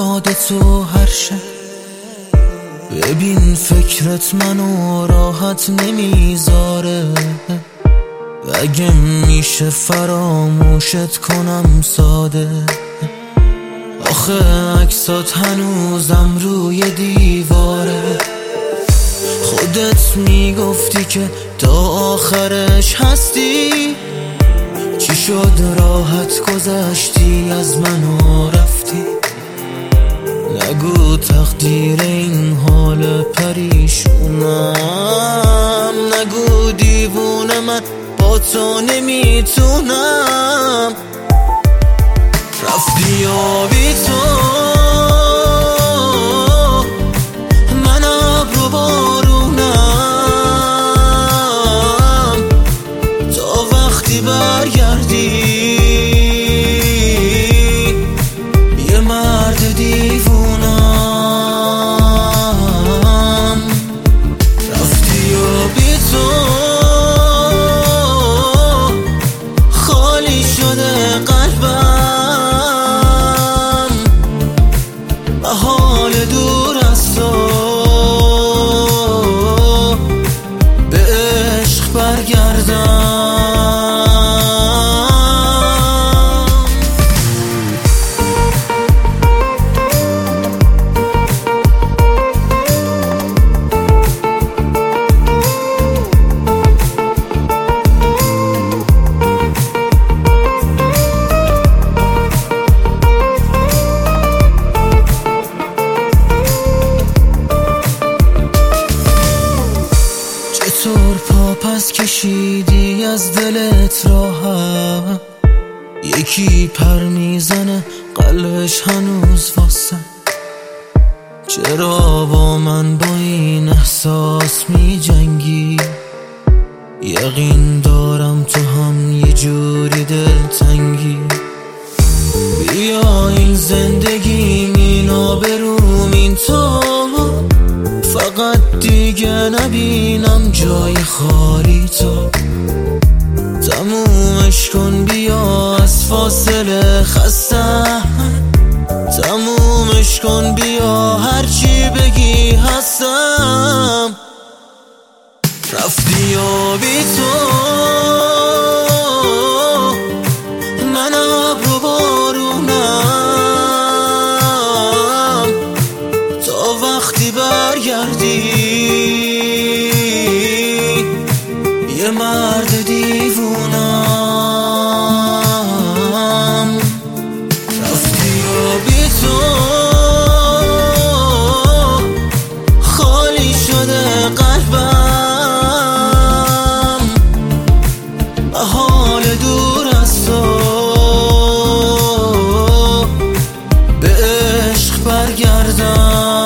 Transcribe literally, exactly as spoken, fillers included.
یاد تو هر شب. ببین فکرت منو راحت نمیذاره، اگه میشه فراموشت کنم ساده. آخه عکسات هنوزم روی دیواره، خودت میگفتی که تا آخرش هستی. چی شد راحت گذشتی از منو رفتی؟ نگو تقدیر این حال پریشونم، نگو دیوونه من با تو نمیتونم. رفتی و بی تو من ابر و بارونم، تا وقتی برگردی یه مرد دیوونم. رفتی و بی تو خالی شده قلبم، به حال دور از تو به عشق برگردم. چطور پا پس کشیدی از دلت راحت؟ یکی پر میزنه قلبش هنوز واسه. چرا با من با این احساس می جنگی؟ یقین دارم تو هم یه جوری دلتنگی. بیا این زندگی مینا بروم این تو، فقط دیگه نبینم جای خالی تو. تمومش کن بیا از فاصله خستم، تمومش کن بیا هرچی بگی هستم. رفتی و بی تو من ابر و بارونم، تا وقتی برگردی یه مرد دیوونم. رفتی و بی تو خالی شده قلبم، به حال دور از تو به عشق برگردم.